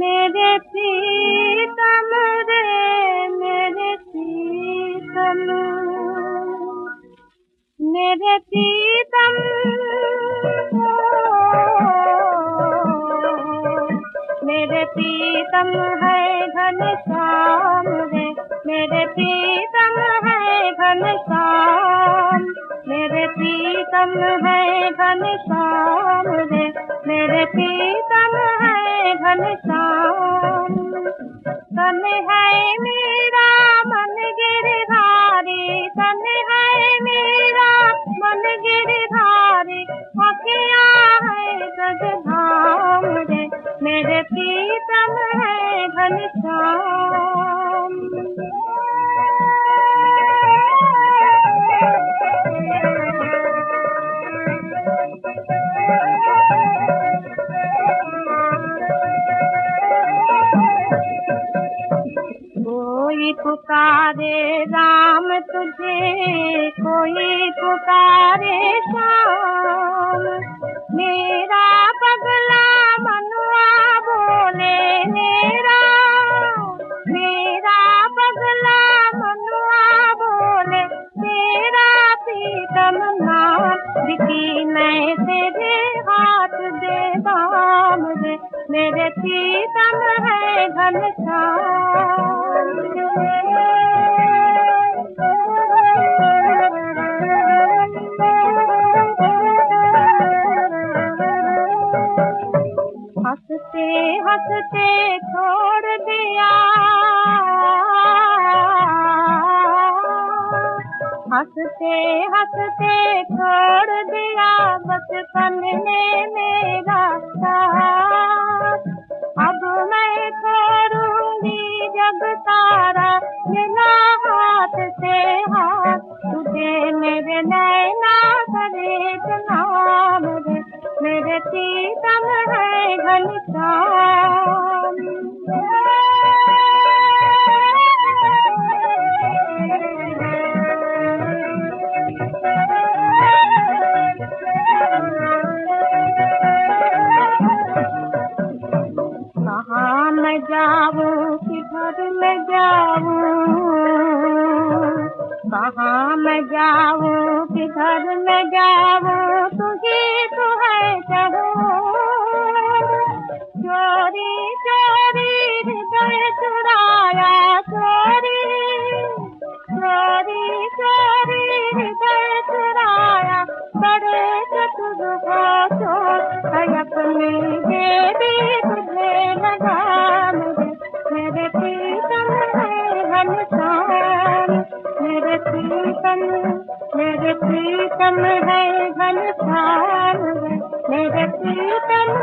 मेरे प्रीतम रे मेरे प्रीतम, मेरे प्रीतम मेरे प्रीतम है घनश्याम रे, मेरे प्रीतम है घनश्याम, मेरे प्रीतम है घनश्याम रे, मेरे प्रीतम है घनश्याम। तन है मेरा मन गिरधारी, तन है मेरा मन गिरधारी, आँखियाँ है गजधाम रे, मेरे प्रीतम है घनश्याम। कोई पुकारे राम तुझे, कोई पुकारे श्याम, मेरा पगला मनुआ बोले मेरा, मेरा पगला मनुआ बोले तेरा प्रीतम नाम, बिकी मैं तेरे हाथ दे बाम रे, मेरे प्रीतम है घनश्याम। हंसते हंसते छोड़ दिया, हंसते हंसते छोड़ दिया बचपन ने मेरा साथ, अब मैं छोड़ूंगी जब तारा मिला हाथ से हाथ, तुझे मेरे नैना करे नाम रे, मेरे प्रीतम है घनश्याम। कहाँ मैं जाऊँ किधर मैं जाऊँ, कहाँ मैं जाऊँ किधर मैं जाऊँ, तुझे तो है चाहूँ, चोरी चोरी हृदय चुराया, चोरी चोरी चोरी हृदय चुराया, बड़े चतुर हो सोच अपनी देवी तुझे लगाम रे, मेरे प्रीतम है घनश्याम, मेरे प्रीतम, मेरे प्रीतम है घनश्याम रे, मेरे प्रीतम